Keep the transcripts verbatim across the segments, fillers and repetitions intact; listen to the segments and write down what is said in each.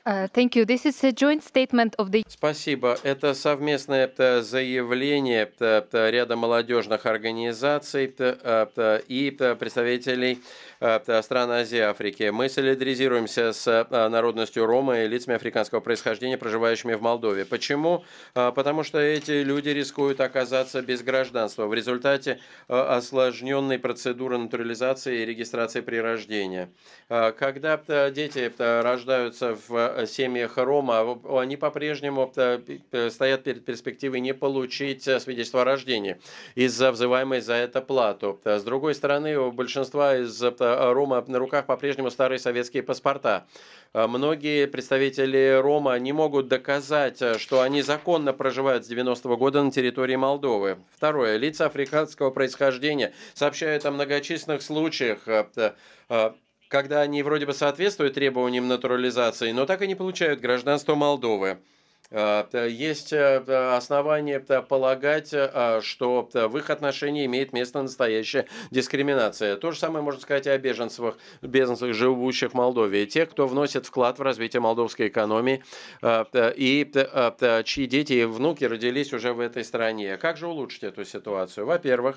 Uh, thank you. This is a joint statement of the Спасибо. Это совместное т, заявление т, т, ряда молодежных организаций т, а, т, и т, представителей а, т, стран Азии и Африки. Мы солидаризируемся с а, народностью Рома и лицами африканского происхождения, проживающими в Молдове. Почему? А, Потому что эти люди рискуют оказаться без гражданства в результате а, осложненной процедуры натурализации и регистрации при рождении. А, Когда т, дети т, рождаются в а, семьях Рома, они по-прежнему т, п- стоят перед перспективой не получить а, свидетельство о рождении из-за взываемой за это плату. Т, С другой стороны, у большинства из т, Рома на руках по-прежнему старые советские паспорта. А, Многие представители Рома не могут доказать, а, что они законно проживают с девяностого года на территории Молдовы. Второе. Лица африканского происхождения сообщают о многочисленных случаях, а, т, а, когда они вроде бы соответствуют требованиям натурализации, но так и не получают гражданство Молдовы. А, т- Есть э, т- основания т, полагать, э, что т, в их отношении имеет место настоящая дискриминация. То же самое можно сказать и о беженцах, беженцах, живущих в Молдове. Тех, кто вносит вклад в развитие молдовской экономии а, т, и т, а, т, чьи дети и внуки родились уже в этой стране. Как же улучшить эту ситуацию? Во-первых,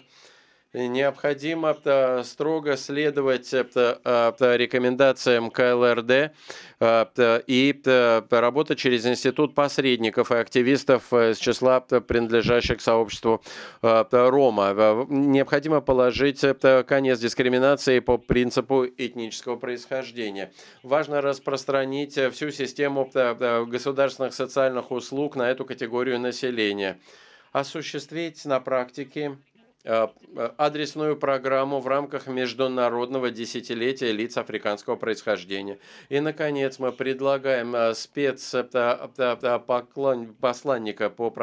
необходимо э, строго следовать э, э, э, рекомендациям К Л Р Д э, т- и э, работать через институт посредников и активистов э, из числа э, принадлежащих сообществу э, т- Рома. Э, Необходимо положить э, т- конец дискриминации по принципу этнического происхождения. Важно распространить э, всю систему э, э, государственных социальных услуг на эту категорию населения, осуществить на практике э, э, адресную программу в рамках международного десятилетия лиц африканского происхождения. И, наконец, мы предлагаем э, спецпосланника по